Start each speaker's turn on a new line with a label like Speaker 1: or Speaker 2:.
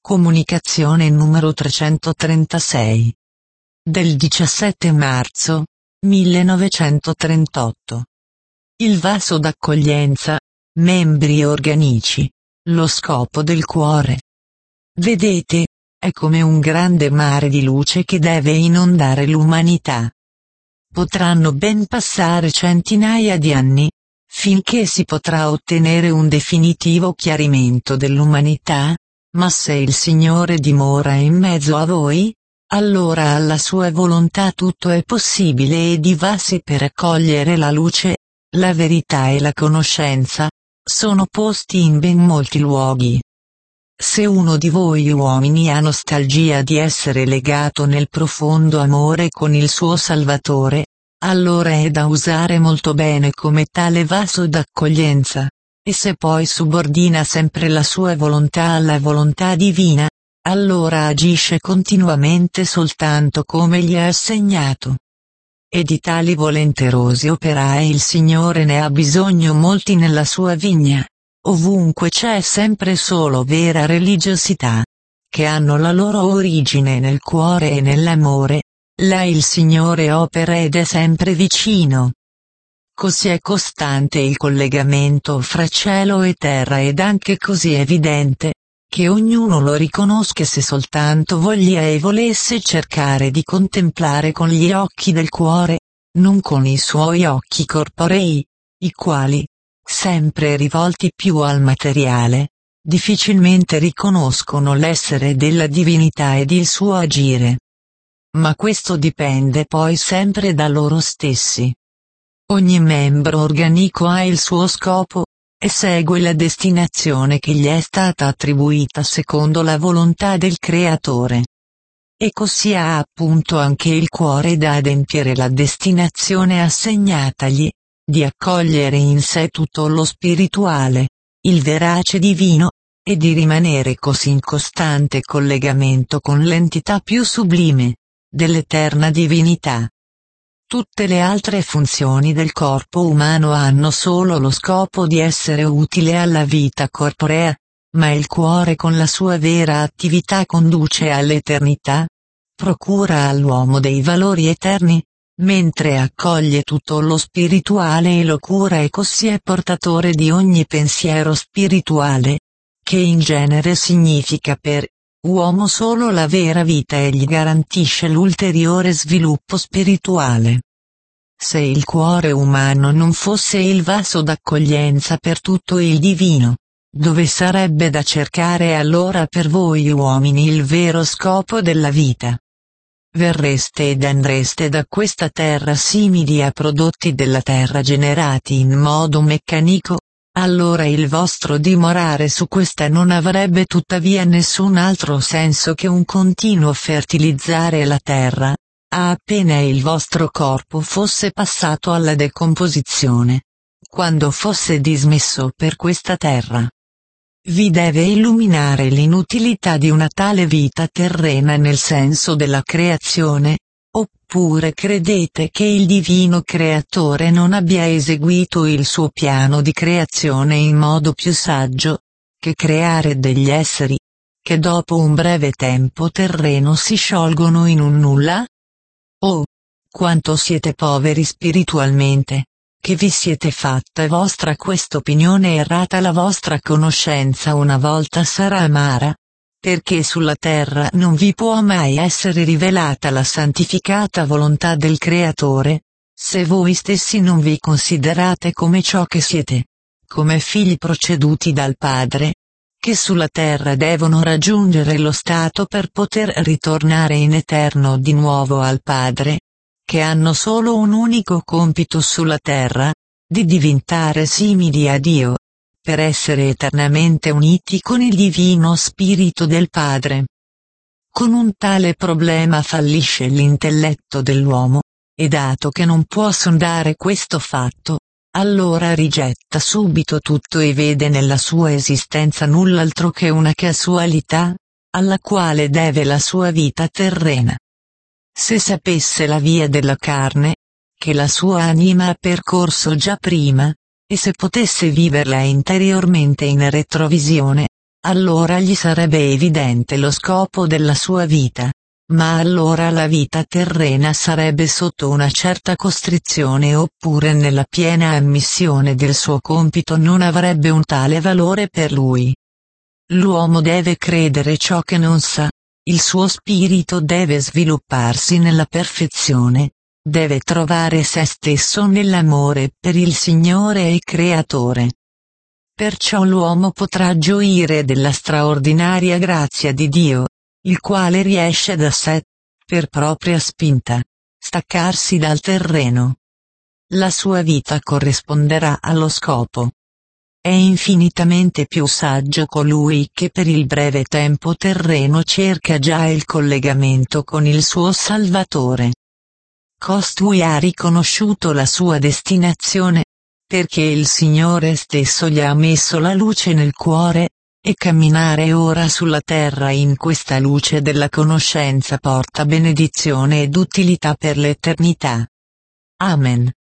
Speaker 1: Comunicazione numero 336. Del 17 marzo 1938. Il vaso d'accoglienza, membri organici, lo scopo del cuore. Vedete, è come un grande mare di luce che deve inondare l'umanità. Potranno ben passare centinaia di anni, finché si potrà ottenere un definitivo chiarimento dell'umanità, ma se il Signore dimora in mezzo a voi, allora alla sua volontà tutto è possibile ed i vasi per accogliere la luce, la verità e la conoscenza, sono posti in ben molti luoghi. Se uno di voi uomini ha nostalgia di essere legato nel profondo amore con il suo Salvatore, allora è da usare molto bene come tale vaso d'accoglienza. E se poi subordina sempre la sua volontà alla volontà divina, allora agisce continuamente soltanto come gli è assegnato. E di tali volenterosi operai il Signore ne ha bisogno molti nella sua vigna. Ovunque c'è sempre solo vera religiosità, che hanno la loro origine nel cuore e nell'amore, là il Signore opera ed è sempre vicino. Così è costante il collegamento fra cielo e terra ed anche così evidente, che ognuno lo riconosca se soltanto voglia e volesse cercare di contemplare con gli occhi del cuore, non con i suoi occhi corporei, i quali, sempre rivolti più al materiale, difficilmente riconoscono l'essere della divinità ed il suo agire. Ma questo dipende poi sempre da loro stessi. Ogni membro organico ha il suo scopo, e segue la destinazione che gli è stata attribuita secondo la volontà del Creatore. E così ha appunto anche il cuore da adempiere la destinazione assegnatagli, di accogliere in sé tutto lo spirituale, il verace divino, e di rimanere così in costante collegamento con l'entità più sublime, dell'eterna divinità. Tutte le altre funzioni del corpo umano hanno solo lo scopo di essere utile alla vita corporea, ma il cuore con la sua vera attività conduce all'eternità, procura all'uomo dei valori eterni, mentre accoglie tutto lo spirituale e lo cura e così è portatore di ogni pensiero spirituale, che in genere significa per uomo solo la vera vita e gli garantisce l'ulteriore sviluppo spirituale. Se il cuore umano non fosse il vaso d'accoglienza per tutto il divino, dove sarebbe da cercare allora per voi uomini il vero scopo della vita? Verreste ed andreste da questa terra simili a prodotti della terra generati in modo meccanico, allora il vostro dimorare su questa non avrebbe tuttavia nessun altro senso che un continuo fertilizzare la terra, appena il vostro corpo fosse passato alla decomposizione, quando fosse dismesso per questa terra. Vi deve illuminare l'inutilità di una tale vita terrena nel senso della creazione, oppure credete che il divino creatore non abbia eseguito il suo piano di creazione in modo più saggio, che creare degli esseri, che dopo un breve tempo terreno si sciolgono in un nulla? Oh, quanto siete poveri spiritualmente, che vi siete fatta vostra quest'opinione errata. La vostra conoscenza una volta sarà amara, perché sulla terra non vi può mai essere rivelata la santificata volontà del Creatore, se voi stessi non vi considerate come ciò che siete, come figli proceduti dal Padre, che sulla terra devono raggiungere lo stato per poter ritornare in eterno di nuovo al Padre, che hanno solo un unico compito sulla terra, di diventare simili a Dio, per essere eternamente uniti con il divino Spirito del Padre. Con un tale problema fallisce l'intelletto dell'uomo, e dato che non può sondare questo fatto, allora rigetta subito tutto e vede nella sua esistenza null'altro che una casualità, alla quale deve la sua vita terrena. Se sapesse la via della carne, che la sua anima ha percorso già prima, e se potesse viverla interiormente in retrovisione, allora gli sarebbe evidente lo scopo della sua vita. Ma allora la vita terrena sarebbe sotto una certa costrizione oppure nella piena ammissione del suo compito non avrebbe un tale valore per lui. L'uomo deve credere ciò che non sa, il suo spirito deve svilupparsi nella perfezione, deve trovare se stesso nell'amore per il Signore e Creatore. Perciò l'uomo potrà gioire della straordinaria grazia di Dio, il quale riesce da sé, per propria spinta, staccarsi dal terreno. La sua vita corrisponderà allo scopo. È infinitamente più saggio colui che per il breve tempo terreno cerca già il collegamento con il suo Salvatore. Costui ha riconosciuto la sua destinazione, perché il Signore stesso gli ha messo la luce nel cuore, e camminare ora sulla terra in questa luce della conoscenza porta benedizione ed utilità per l'eternità. Amen.